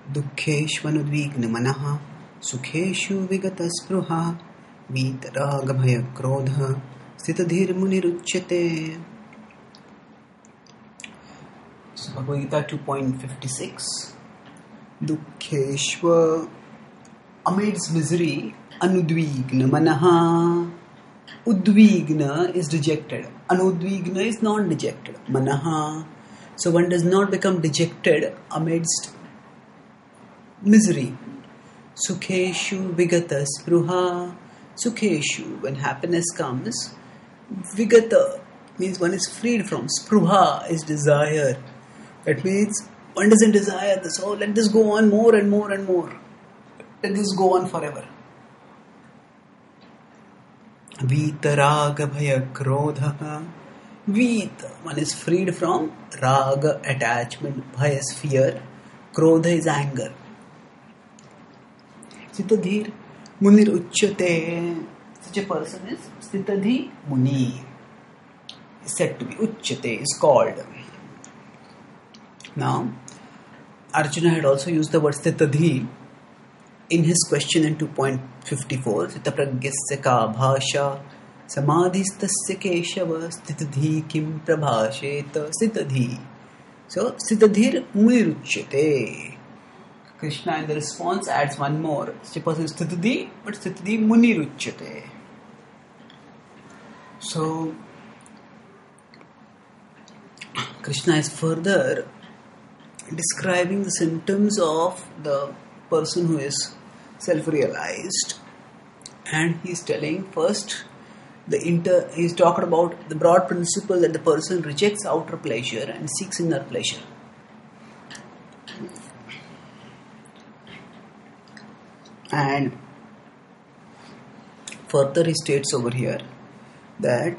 दुःखेष्वनुद्विग्नमनः सुखेषु विगतस्पृहा वीतरागभयक्रोधः स्थितधीर्मुनिरुच्यते. So Bhagavad Gita 2.56. Dukkheshva, amidst misery, anudvigna manaha. Udvigna is dejected. Anudvigna is not dejected. Manaha. So one does not become dejected amidst misery. Sukheshu vigata spruha. Sukheshu, when happiness comes, vigata means one is freed from. Spruha is desire. That means one doesn't desire this. Oh, let this go on more and more and more. Let this go on forever. Vita raga bhaya krodha. Vita, one is freed from raga, attachment, bhaya is fear, krodha is anger. Sthitadhir munir uchyate. Such a person is Sthitadhi Muni. Is said to be Uchyate, is called. Now, Arjuna had also used the word Sthitadhi in his question in 2.54. Sthitapragyasya ka bhasha samadhistasya keshava sthitadhi kim prabhasheta sthitadhi. So, Sthitadhir muniruchyate. Krishna in the response adds one more. Such a person is Sthitadhi, but Sthitadhi muniruchyate. So, Krishna is further describing the symptoms of the person who is self-realized, and he is telling first he's talking about the broad principle that the person rejects outer pleasure and seeks inner pleasure. And further he states over here that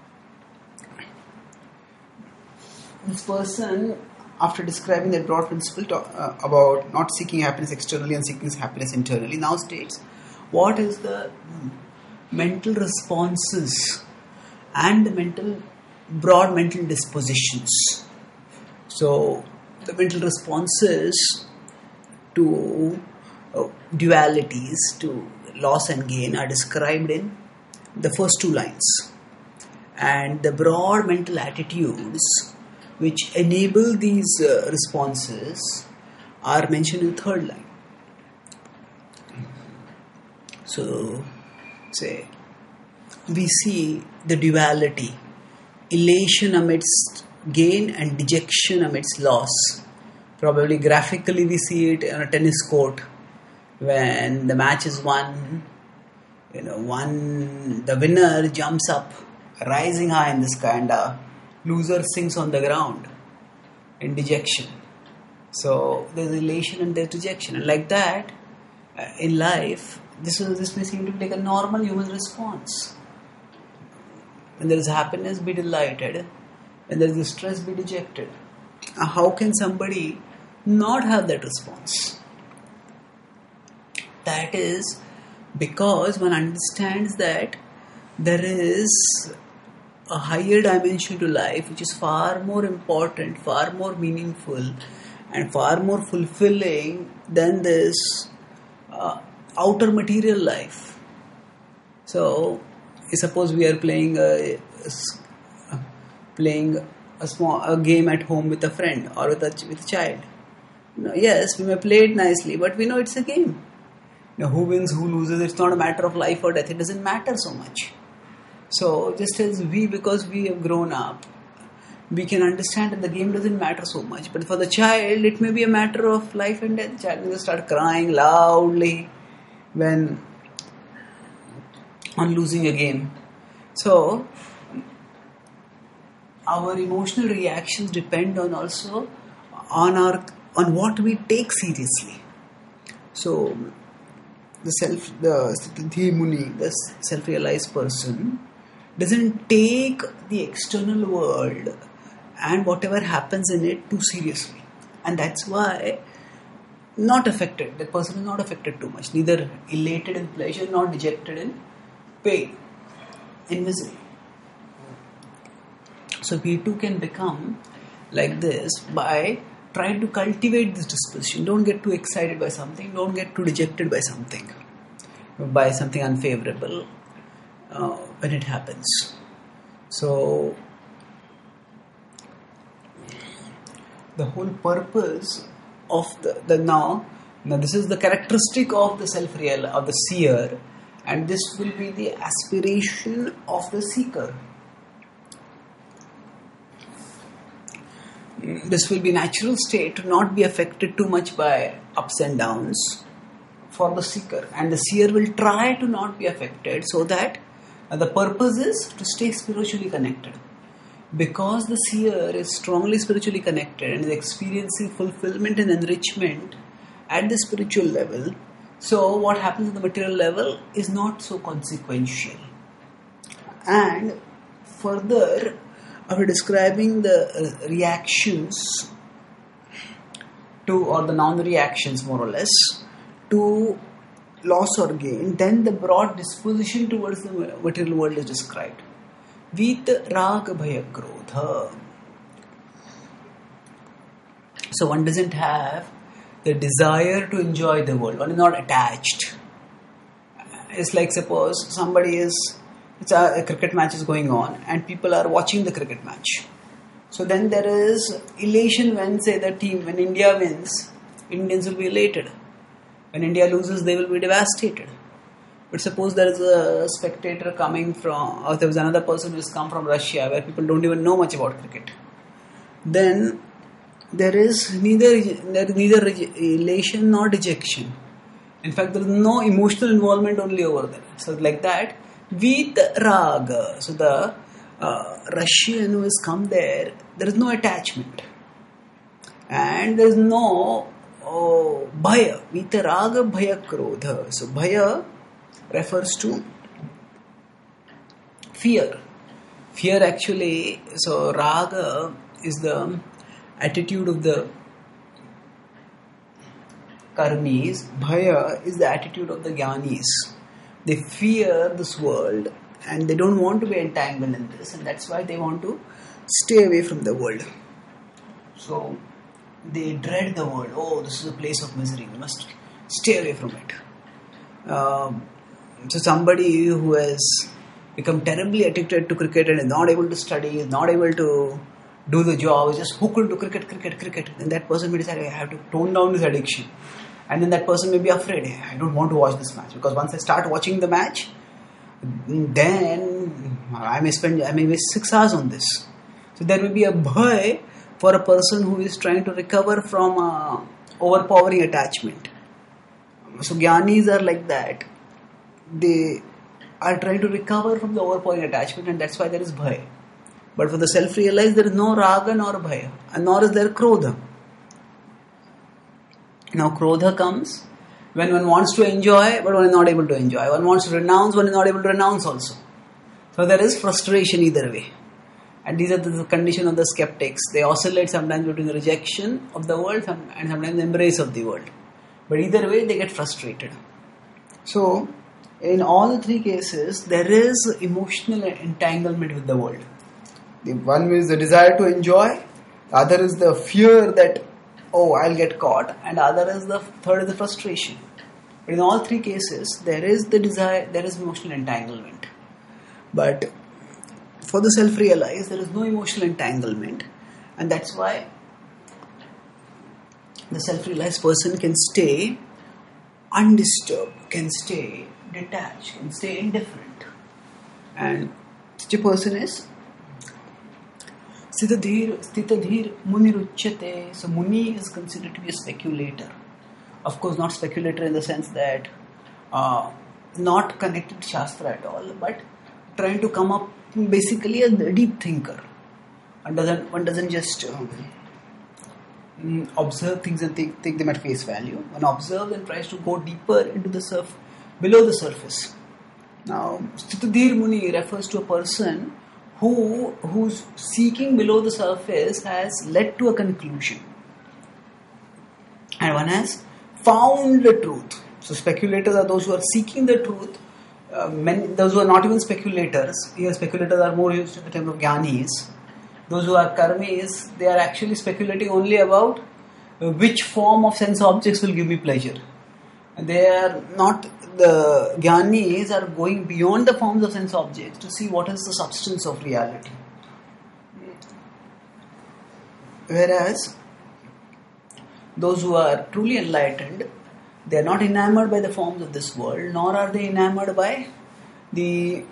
this person, after describing that broad principle about not seeking happiness externally and seeking happiness internally, now states what is the mental responses and the broad mental dispositions. So, the mental responses to dualities, to loss and gain, are described in the first two lines. And the broad mental attitudes which enable these responses are mentioned in the third line. So, say, we see the duality, elation amidst gain and dejection amidst loss. Probably graphically we see it on a tennis court when the match is won. The winner jumps up, rising high in the sky, and the loser sinks on the ground in dejection. So there's elation and there's dejection, and like that, in life, this may seem to be like a normal human response. When there is happiness, be delighted. When there is distress, be dejected. How can somebody not have that response? That is because one understands that there is a higher dimension to life which is far more important, far more meaningful, and far more fulfilling than this outer material life. So, suppose we are playing a game at home with a friend or with a child. Yes, we may play it nicely, but we know it's a game. Who wins, who loses, it's not a matter of life or death. It doesn't matter so much. So, just as because we have grown up, we can understand that the game doesn't matter so much. But for the child, it may be a matter of life and death. The child will start crying loudly on losing a game. So, our emotional reactions depend on what we take seriously. So, the Sthitadhi Muni, the self-realized person, doesn't take the external world and whatever happens in it too seriously. And that's why not affected. That person is not affected too much. Neither elated in pleasure nor dejected in pain, in misery. So we too can become like this by try to cultivate this disposition. Don't get too excited by something. Don't get too dejected by something unfavorable when it happens. So, the whole purpose of the now this is the characteristic of the of the seer, and this will be the aspiration of the seeker. This will be natural state to not be affected too much by ups and downs for the seeker, and the seer will try to not be affected, so that the purpose is to stay spiritually connected. Because the seer is strongly spiritually connected and is experiencing fulfillment and enrichment at the spiritual level, so what happens at the material level is not so consequential. And further, after describing the reactions to, or the non-reactions more or less, to loss or gain, then the broad disposition towards the material world is described. Vita raga bhaya krodha. So one doesn't have the desire to enjoy the world. One is not attached. It's like, suppose a cricket match is going on and people are watching the cricket match. So then there is elation when, say, when India wins, Indians will be elated. When India loses, they will be devastated. But suppose there is a spectator coming from, or there was another person who has come from Russia, where people don't even know much about cricket. Then there is neither elation nor dejection. In fact, there is no emotional involvement only over there. So like that, with raga, so the Russian who has come there is no attachment. And there is no bhaya, vita raga bhaya krodha. So bhaya refers to fear. Fear actually, so raga is the attitude of the karmis, bhaya is the attitude of the jnanis. They fear this world and they don't want to be entangled in this, and that's why they want to stay away from the world. So they dread the world. Oh, this is a place of misery, we must stay away from it. So somebody who has become terribly addicted to cricket and is not able to study, is not able to do the job, is just hooked into cricket, then that person may decide, I have to tone down this addiction. And then that person may be afraid, I don't want to watch this match, because once I start watching the match, then I may waste 6 hours on this. So there will be a bhaya for a person who is trying to recover from overpowering attachment. So jnanis are like that. They are trying to recover from the overpowering attachment, and that's why there is bhaya. But for the self-realized, there is no raga nor bhaya, and nor is there krodha. Now krodha comes when one wants to enjoy, but one is not able to enjoy. One wants to renounce, one is not able to renounce also. So there is frustration either way. And these are the condition of the skeptics. They oscillate sometimes between the rejection of the world and sometimes the embrace of the world. But either way, they get frustrated. So, in all the 3 cases, there is emotional entanglement with the world. The one is the desire to enjoy, the other is the fear that, I'll get caught, and the third is the frustration. But in all 3 cases, there is the desire, there is emotional entanglement. But for the self-realized, there is no emotional entanglement, and that's why the self-realized person can stay undisturbed, can stay detached, can stay indifferent. And such a person is Stitadhir Muniruchyate. So Muni is considered to be a speculator. Of course, not speculator in the sense that not connected to Shastra at all, but trying to come up basically a deep thinker. One doesn't just observe things and take them at face value. One observes and tries to go deeper into the below the surface. Now, Stitadhir Muni refers to a person whose seeking below the surface has led to a conclusion. And one has found the truth. So speculators are those who are seeking the truth. Those who are not even speculators. Here speculators are more used in the term of jnanis. Those who are karmis, they are actually speculating only about which form of sense objects will give me pleasure. They are not, the Jnanis are going beyond the forms of sense objects to see what is the substance of reality. Whereas those who are truly enlightened, they are not enamored by the forms of this world, nor are they enamored by the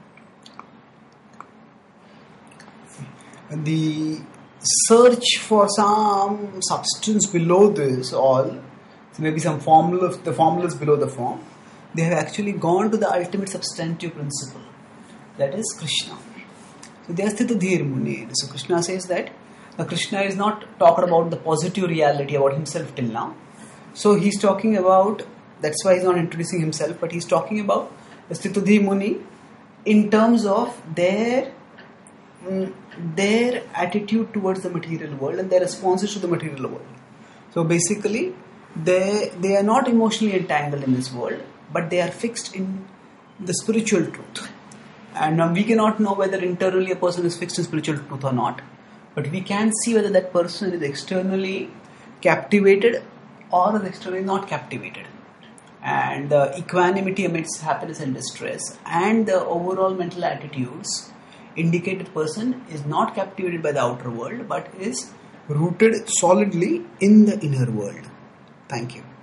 search for some substance below this all. So maybe some formula, the formula is below the form. They have actually gone to the ultimate substantive principle, that is Krishna. So they are Sthita Dhir Muni. So Krishna says that Krishna is not talking about the positive reality about himself till now. So he's talking about, that's why he's not introducing himself, but he's talking about the Sthita Dhir Muni in terms of their attitude towards the material world and their responses to the material world. So basically, they are not emotionally entangled in this world, but they are fixed in the spiritual truth. And we cannot know whether internally a person is fixed in spiritual truth or not, but we can see whether that person is externally captivated or is externally not captivated. And the equanimity amidst happiness and distress and the overall mental attitudes indicate that person is not captivated by the outer world, but is rooted solidly in the inner world. Thank you.